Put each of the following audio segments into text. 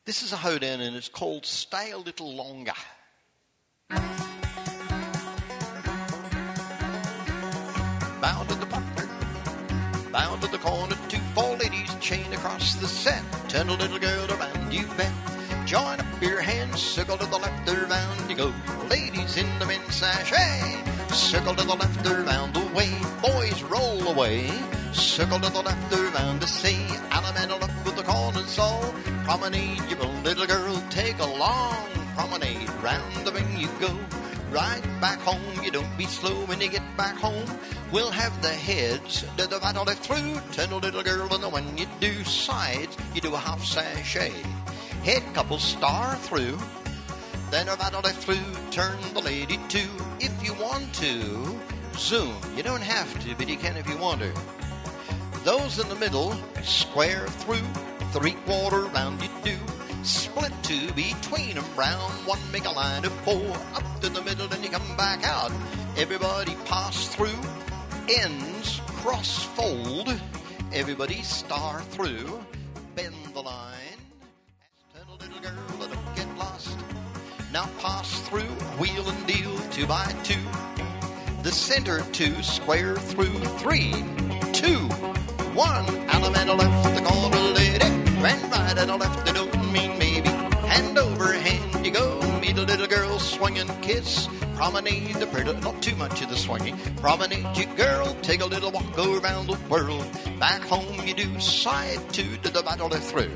This is a hoedown and it's called Stay a Little Longer. Bound to the partner, bound to the corner, 2 4 ladies chained across the set. Turn a little girl around, you bet. Join up your hands, circle to the left, around you go. Ladies in the men's sachet, circle to the left, around the way. Boys roll away, circle to the left, around to say, Allemande left with the corner saw. Promenade your own little girl, take a long promenade. Round the ring you go, right back home. You don't be slow when you get back home. We'll have the heads to the right or left through. Turn a little girl, and when you do sides, you do a half sachet. Head couple star through, then a right or left through. Turn the lady too, if you want to. Zoom, you don't have to, but you can if you want to. Those in the middle, square through. 3/4 round you do. Split 2 between them, round 1, make a line of 4. Up to the middle, and you come back out. Everybody pass through. Ends, cross fold. Everybody star through. Bend the line. Turn a little girl, but don't get lost. Now pass through, wheel and deal, 2 by 2. The center 2, square through, 3, 2, 1. Allemande left, the corner lady. Grand right and a left, they don't mean maybe. Hand over hand you go. Meet a little girl, swing and kiss. Promenade the pretty, not too much of the swinging. Promenade you girl, take a little walk, go around the world. Back home you do, side 2 to the right or left through.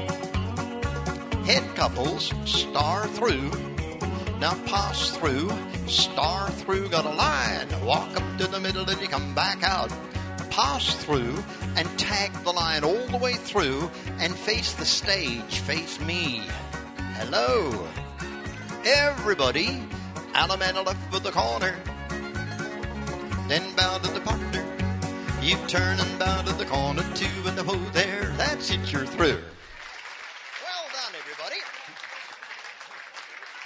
Head couples, star through. Now pass through, star through, got a line. Walk up to the middle and you come back out. Pass through and tag the line all the way through and face the stage, face me. Hello. Everybody, Allemande left with the corner. Then bow to the partner. You turn and bow to the corner too, and the ho there, that's it, you're through. Well done, everybody.